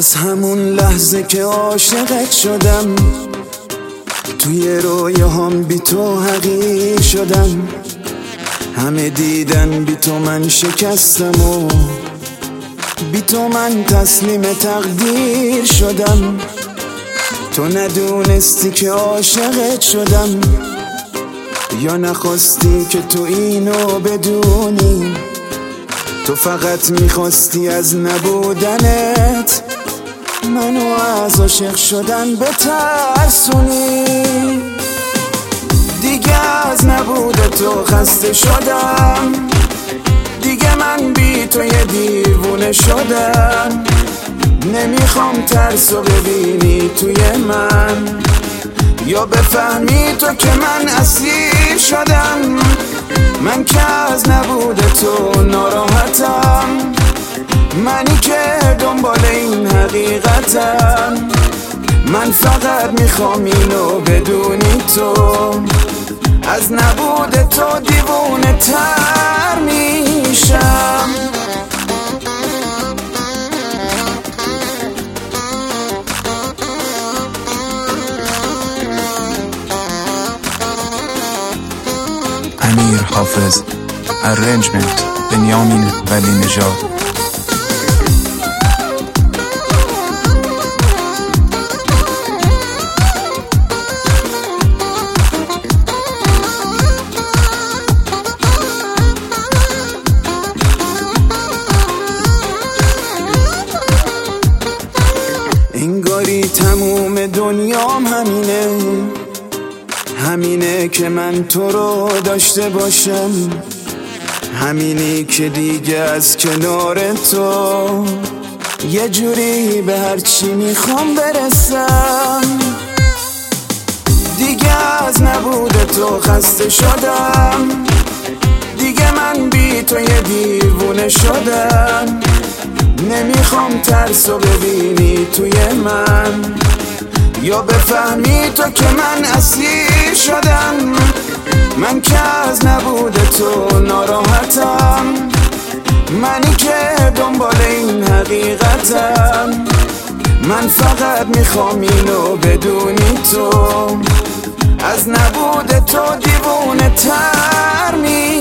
از همون لحظه که عاشقت شدم، توی رویاهام بی تو حقیر شدم. همه دیدن بی تو من شکستم و بی تو من تسلیم تقدیر شدم. تو ندونستی که عاشقت شدم، یا نخواستی که تو اینو بدونی. تو فقط میخواستی از نبودنت منو از عاشق شدن بترسونی. دیگه از نبود تو خسته شدم، دیگه من بی تو یه دیوونه شدم. نمیخوام ترسو ببینی توی من، یا بفهمی تو که من اسیر شدم. من که از نبود تو ناراحتم، منی که دنبال این حقیقتم. من فقط میخوام اینو بدونی، تو از نبود تو دیوونه تر میشم. امیر حافظ. Arrangement بنیامین ولی نژاد. انگاری تموم دنیام همینه که من تو رو داشته باشم. همینی که دیگه از کنار تو یه جوری به هرچی میخوام برسم. دیگه از نبود تو خسته شدم، دیگه من بی تو یه دیوونه شدم. نمیخوام ترسو ببینی توی من، یا بفهمی تو که من اسیر شدم. من که از نبود تو ناراحتم، منی که دنبال این حقیقتم. من فقط میخوام اینو بدونی، تو از نبود تو دیوونه تر